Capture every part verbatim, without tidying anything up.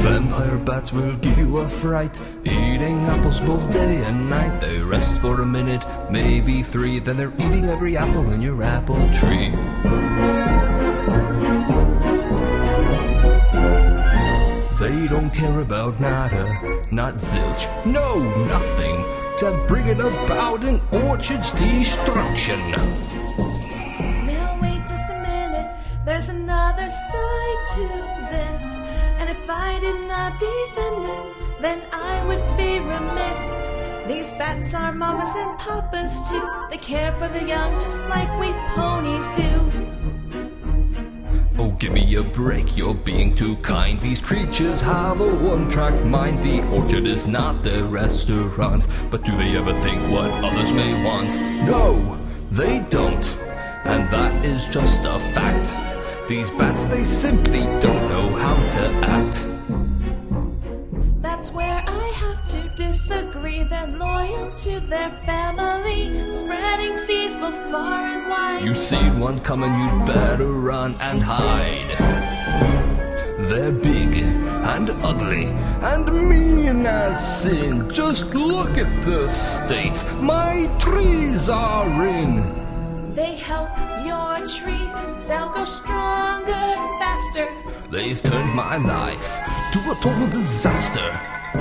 Vampire bats will give you a fright, eating apples both day and night. They rest for a minute, maybe three, then they're eating every apple in your apple tree. They don't care about nada, not zilch, no, nothing, except bringing about an orchard's destruction. Now wait just a minute, there's another side to this. And if I did not defend them, then I would be remiss. These bats are mamas and papas too. They care for the young just like we ponies do. Oh, give me a break, you're being too kind. These creatures have a one-track mind. The orchard is not their restaurant. But do they ever think what others may want? No, they don't. And that is just a fact. These bats, they simply don't know how to act. That's where I have to disagree. They're loyal to their family, spreading seeds both far and wide. You see one coming, you'd better run and hide. They're big and ugly and mean as sin. Just look at the state my trees are in. They help your trees, they'll go stronger, faster. They've turned my life to a total disaster.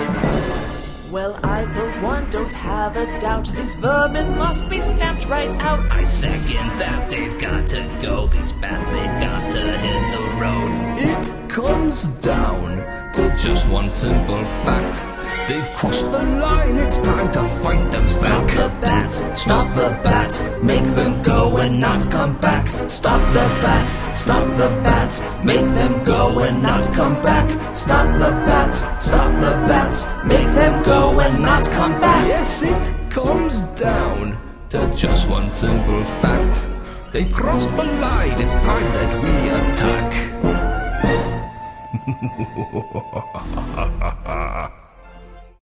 Well, I for one don't have a doubt. These vermin must be stamped right out. I second that, they've got to go. These bats, they've got to hit the road. It comes down to just one simple fact. They've crossed the line, it's time to fight them Stop back. the bats, stop the bats, make them go and not come back. Stop the bats, stop the bats, make them go and not come back. Stop the bats, stop the bats, make them go and not come back. Yes, it comes down to just one simple fact. They crossed the line, it's time that we attack.